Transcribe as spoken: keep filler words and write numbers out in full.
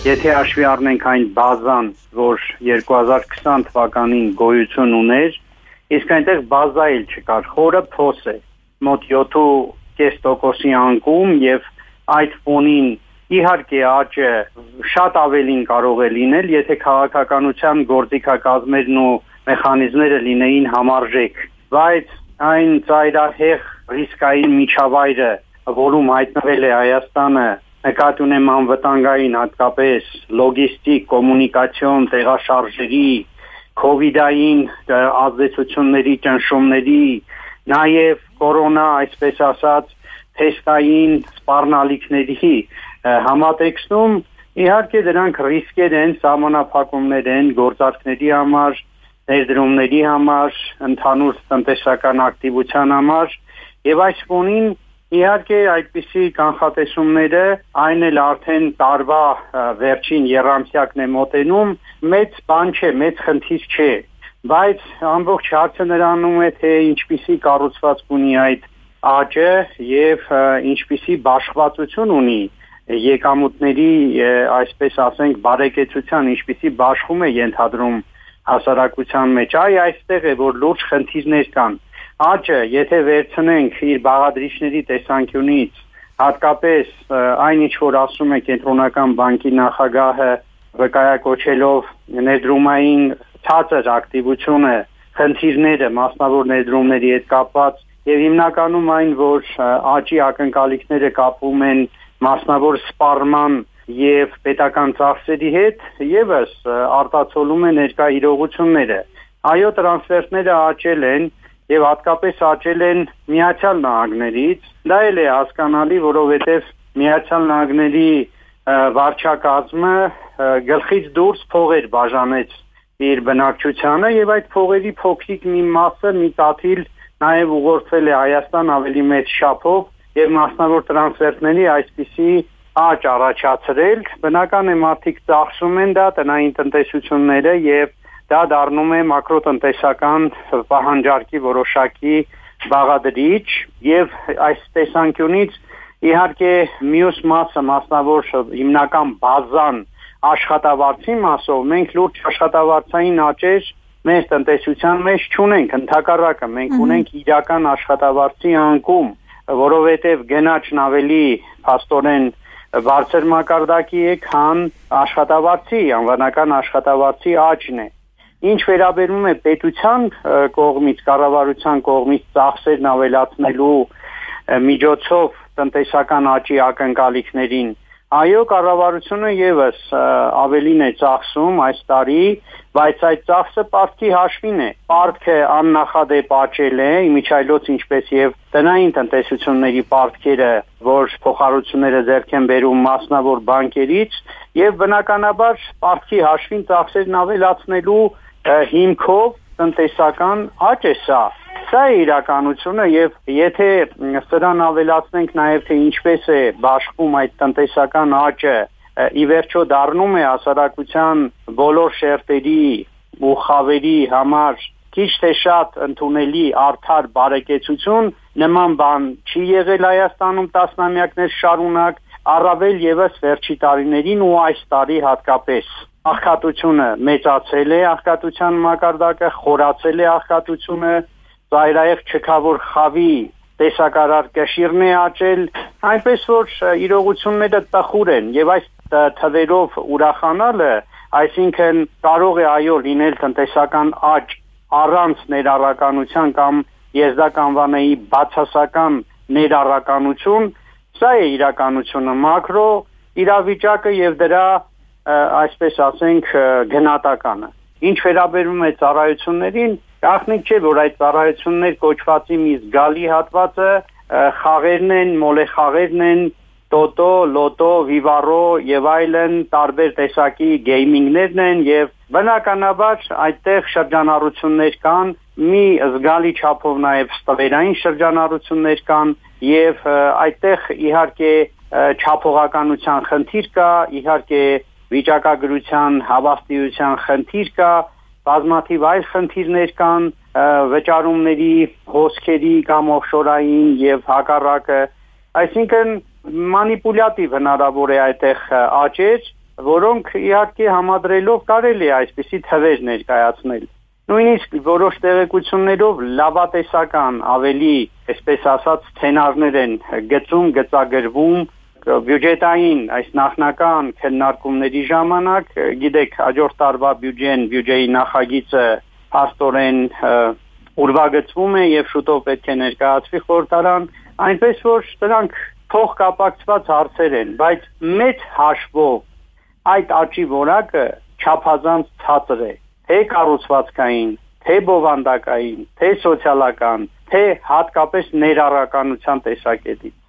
Եթե հաշվի առնենք այն բազան, որ երկու հազար քսան թվականին գոյություն ուներ, իսկ այնտեղ բազա էլ չկար, խորը փոս է, մոտ յոթ կես տոկոսի անկում եւ այդ ֆոնին իհարկե աճը շատ ավելին կարող է լինել, եթե քաղաքականության գործիքակազմերն ու մեխանիզմները լինեին համարժեք, բայց այն ծայրահեղ ռիսկային միջավայրը, որում հայտնվել է Հայաստանը, նկատի ունեմ անվտանգային, հատկապես լոգիստիկ, կոմունիկացիոն, տեղաշարժերի, քովիդային ազդեցությունների, ճնշումների, նաև կորոնա, այսպես ասած, թեստային սպառնալիքների համատեքստում, իհարկե դրանք ռիսկեր են, սահմանափակումներ են գործարքների համար, ներդրումների համար, ընդհանուր տնտեսական ակտիվության համար, եւ այս ֆոնին իհարկե այդպիսի կանխատեսումները այն էլ արդեն տարվա վերջին եռամսյակն է մոտենում, մեծ բան չէ, մեծ խնդիր չէ, բայց ամբողջ հարցը նրանում է, թե ինչպիսի կառուցվածք ունի այդ աճը եւ ինչպիսի բաշխվածություն ունի եկամուտների, այսպես ասենք, բարեկեցության, ինչպիսի բաշխում է ենթադրում հասարակության մեջ, այ այստեղ է, որ լուրջ խնդիրներ կան։ Աճը, եթե վերցնենք իր բաղադրիչների տեսանկյունից, հատկապես այն ինչ որ ասում է Կենտրոնական բանկի նախագահը, վկայակոչելով ներդրումային ցածր ակտիվությունը, խնդիրները մասնավոր ներդրումների հետ կապված եւ հիմնականում այն, որ աճի ակնկալիքները կապվում են մասնավոր սպառման եւ պետական ծախսերի հետ, եւս արտացոլում է ներկա իրողությունները։ Այո, տրանսֆերտները աճել են եւ հատկապես աճել են Միացյալ Նահանգներից, դա էլ է հասկանալի, որովհետեւ Միացյալ Նահանգների վարչակազմը գլխից դուրս փողեր բաժանեց իր բնակչությանը եւ այդ փողերի փոքրիկ մի մասը մի տաթիլ նաեւ ուղղորդվել է Հայաստան ավելի մեծ չափով եւ մասնավոր տրանսֆերտների այսպիսի աճ առաջացրել, բնական է մարդիկ ծախսում են դա տնային տնտեսությունները եւ դա դառնում է մակրոտնտեսական պահանջարկի որոշակի բաղադրիչ եւ այս տեսանկյունից իհարկե մյուս մասը մասնավոր հիմնական բազան աշխատավարձի մասով մենք լուրջ աշխատավարձային աճեր մեր տնտեսության մեջ չունենք, ընդհակառակը մենք ունենք իրական աշխատավարձի անկում, որովհետեւ գնաճն ավելի փաստորեն բարձր մակարդակի է, քան աշխատավարձի, անվանական աշխատավարձի աճն է։ Ինչ վերաբերում է պետության կողմից, կառավարության կողմից ծախսերն ավելացնելու միջոցով տնտեսական աճի ակնկալիքներին, այո, կառավարությունը եւս ավելին է ծախսում այս տարի, բայց այդ ծախսը պարտքի հաշվին է։ Պարտքը աննախադեպ աճել է, իմիջիայլոց ինչպես եւ տնային տնտեսությունների պարտքերը, որ փոխառությունները ձեռք են բերում մասնավոր բանկերից, եւ բնականաբար պարտքի հաշվին ծախսերն ավելացնելու հիմքով տնտեսական աճ է սա։ Սա է իրականությունը եւ եթե սրան ավելացնենք նաեւ թե ինչպես է բաշխում այդ տնտեսական աճը, ի վերջո դառնում է հասարակության բոլոր շերտերի ու խավերի համար քիչ թե շատ ընդունելի արդար բարեկեցություն, նման բան չի եղել Հայաստանում տասնամյակներ շարունակ, առավել եւս վերջի տարիներին ու այս տարի հատկապես։ Աղքատությունը մեծացել է, աղքատության մակարդակը խորացել է, աղքատությունը ծայրահեղ չքավոր խավի տեսակարար կշիռն է աճել, այնպես որ իրողությունները տխուր են եւ այս թվերով ուրախանալը, այսինքն կարող է այո լինել տնտեսական աճ առանց ներառականության կամ ես դա կանվանեի բացասական ներառականություն, սա է իրականությունը, մակրո իրավիճակը եւ դրա այսպես ասենք գնահատականը։ Ինչ վերաբերում է ծառայություններին, գաղտնիք չէ, որ այդ ծառայություններ կոչվածի մի զգալի հատվածը խաղերն են, մոլեխաղերն են, տոտո, լոտո, վիվարո եւ այլն տարբեր տեսակի գեյմինգներն են եւ բնականաբար այդտեղ շրջանառություններ կան, մի զգալի չափով նաեւ ստվերային շրջանառություններ կան եւ այդտեղ իհարկե չափողականության խնդիր կա, իհարկե վիճակագրության հավաստիության խնդիր կա, բազմաթիվ այլ խնդիրներ կան, վճարումների, հոսքերի կամ օֆշորային եւ հակառակը, այսինքն մանիպուլյատիվ հնարավոր է այդտեղ աճեր, որոնք իհարկե համադրելով կարելի է այսպիսի թվեր ներկայացնել։ Նույնիսկ որոշ տեղեկություններով լավատեսական ավելի, այսպես ասած, սցենարներ են գծում, գծագրվում բյուջետային այս նախնական քննարկումների ժամանակ, գիտեք, հաջորդ տարվա բյուջեն, բյուջեի նախագիծը փաստորեն ուրվագծվում է եւ շուտով պետք է ներկայացվի խորհրդարան, այնպես որ դրանք փոխկապակցված հարցեր են, բայց մեծ հաշվով այդ աճի որակը չափազանց ցածր է, թե կառուցվածքային, թե բովանդակային, թե սոցիալական, թե հատկապես ներառականության տեսակետից։